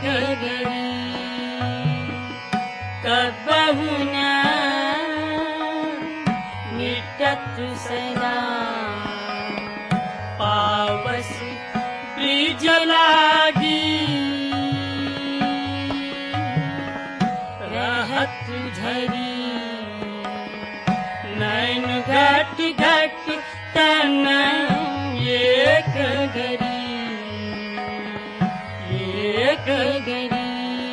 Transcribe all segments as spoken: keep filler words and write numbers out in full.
घड़ी कबहु न मिटत सदा पावस ब्रिज लागी रहत झरी नैन घट घट तन एक घड़ी एक घड़ी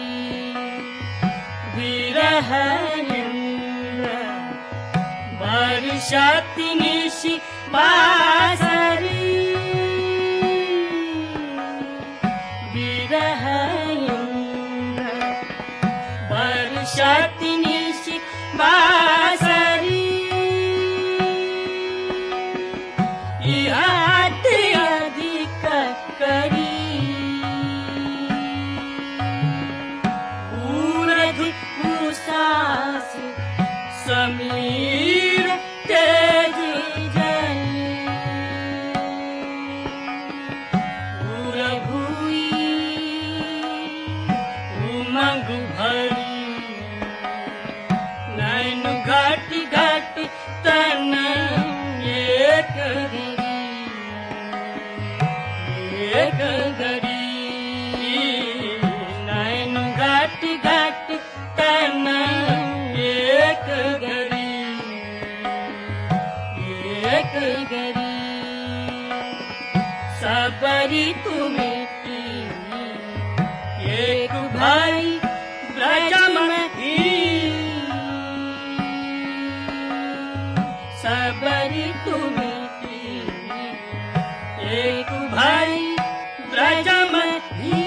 विरह बरसात निशि बासरी विरह बरसात निशि बासरी याद अधिक करी उरध उसास समीर तेज जल उरभुई उमंग भरी नैन घट घट तन एक घड़ी एक घड़ी नैन घट घट तन एक घड़ी एक घड़ी सबरी तुम्हें एक भाई ब्रज में ही सबरी तुम्हें एक भाई ब्रज में ही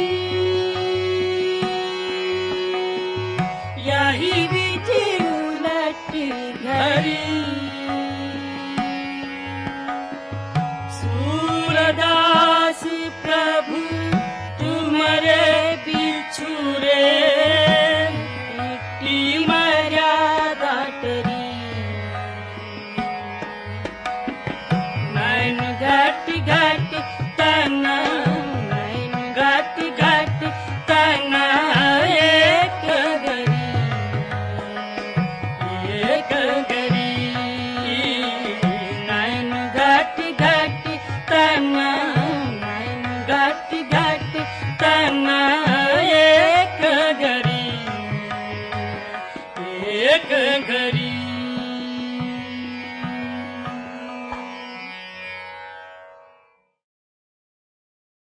यही विधि उलट घड़ी